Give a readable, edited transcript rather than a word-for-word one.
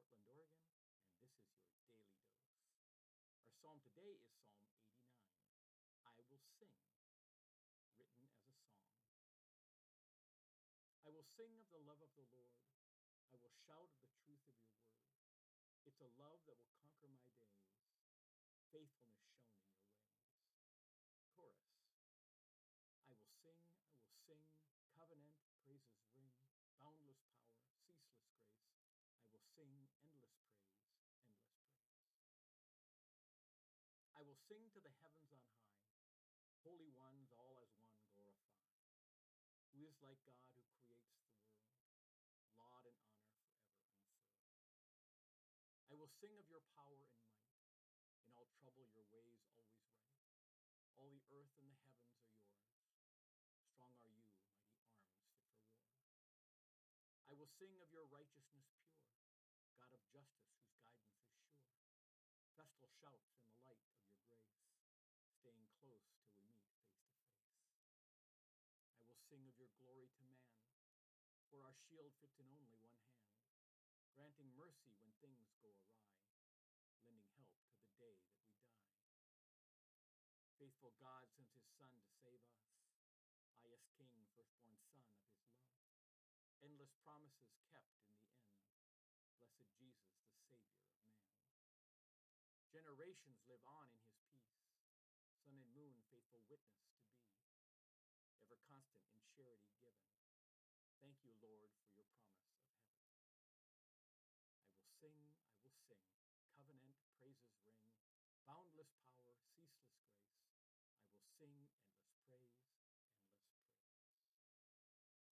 Portland, Oregon, and this is your Daily Dose. Our psalm today is Psalm 89. I will sing, written as a song. I will sing of the love of the Lord. I will shout of the truth of your word. It's a love that will conquer my days, faithfulness shown in your ways. Chorus. I will sing, covenant praises ring, boundless power, ceaseless grace. I will sing endless praise, endless praise. I will sing to the heavens on high, holy ones all as one glorify. Who is like God who creates the world? Laud and honor forever unfurled. I will sing of your power and might. In all trouble your ways always right. All the earth and the heavens are yours. Strong are you, mighty arms fit for war. I will sing of your righteousness pure, God of justice whose guidance is sure. Festal shouts in the light of your grace, staying close till we meet face to face. I will sing of your glory to man, for our shield fits in only one hand, granting mercy when things go awry, lending help to the day that we die. Faithful God sends his Son to save us, highest King, firstborn Son of his love. Endless promises kept in the end, blessed Jesus, the Savior of man. Generations live on in his peace, sun and moon faithful witness to be, ever constant in charity given. Thank you, Lord, for your promise